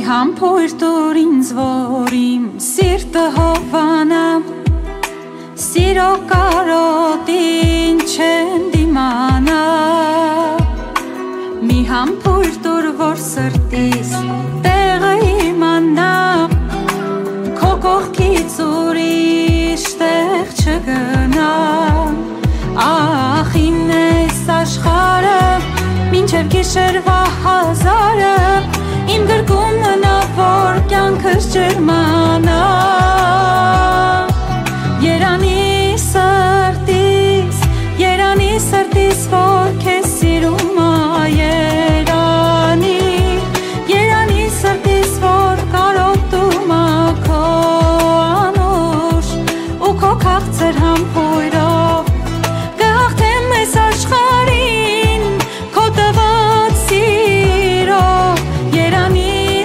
համբույր տուր ինձ, որ իմ սիրտը հովանամ, սիրո կարոտին չեմ դիմանա, մի համբույր տուր, որ սրտիս տեղը իմանամ, քո կողքից ուրիշ տեղ չգնամ, ախ ինձ ես աշխարհը, մինչև գիշերվա հազարը, իմ գրկում մնա, որ կյանքս ջերմանա, երանի սրտիս, որ քեզ սիրում ա, երանի սրտիս, որ կարոտում ա քո անուշ ու քո քաղցր համբույրով, կհաղթեմ այս աշխարհին քո տված սիրով, երանի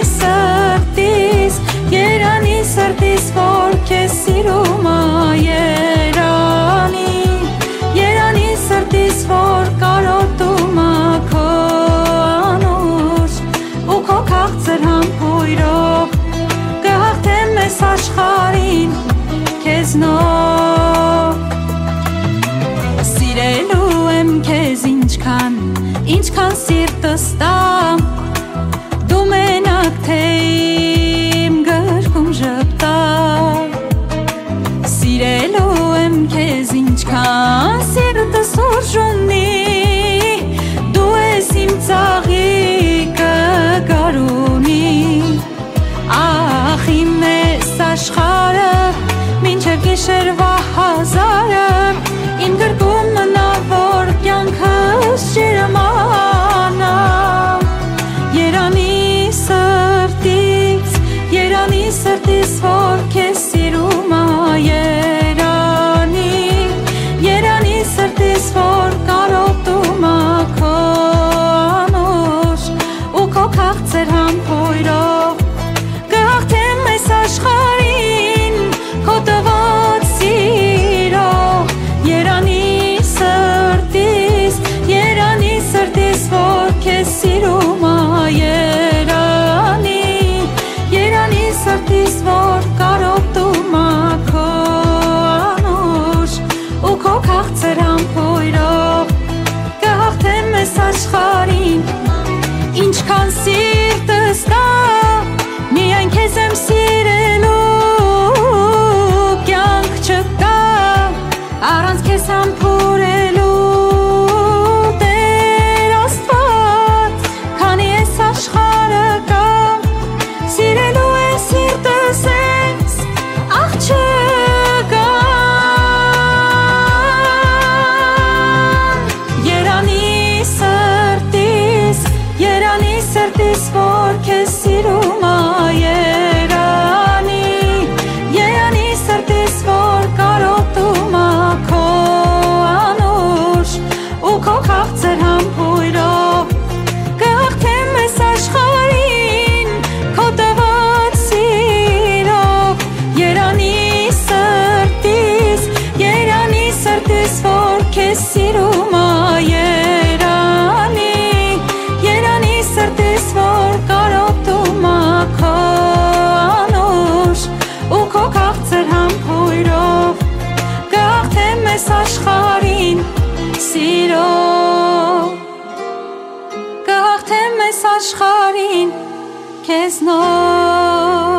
սրտիս, որ քեզ սիրում ա, երանի սրտիս, որ կարոտում ա քո անուշ ու քո քաղցր համբույրով, կհաղթեմ այս աշխարհին քեզնով, սիրելու եմ քեզ ինչքան սիրտս տա, դու մենակ թե իմ գրկում ժպտա, սիրելու եմ քեզ ինչքան սիրտս ուժունի, դու ես իմ ծաղիկը գարունի, ախ իմ ես աշխարհը, մինչև գիշերվա հազարը, իմ գրկում մնա, որ կյանքս ջերմանա, երանի սրտիս, որ քեզ սիրում ա, երանի սրտիս, որ կարոտում ա քո անուշ ու քո քաղցր համբույրով, կհաղթեմ այս աշխարհին քո տված սիրով, երանի սրտիս, որ քեզ սիրում ա, երանի սրտիս, որ կարոտում ա քո անուշ ու քո քաղցր համբույրով, կհաղթեմ այս աշխարհին, ինչքան սիրտս կա, միայն քեզ եմ սիրելու, կյանք չկա, առանց քեզ համբուրելու, Տեր Աստված, քանի ես աշխարհը կա, սիրելու է սիրտս ես, ախ չկա, երանի սրտիս, որ քեզ սիրում ա, երանի սրտիս, որ կարոտում ա քո անուշ ու քո քաղցր համբույրով, կհաղթեմ այս աշխարհին քո տված սիրով, երանի սրտիս, որ քեզ սիրում ա, երանի սրտիս, որ կարոտում ա քո անուշ ու քո քաղցր համբույրով, կհաղթեմ այս աշխարհին սիրով, կհաղթեմ այս աշխարհին քեզնով